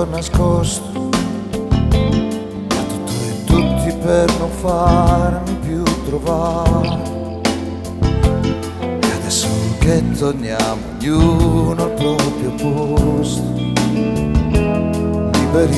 nascosto a tutto e tutti per non farmi più trovare. E adesso che torniamo ognuno al proprio posto, liberi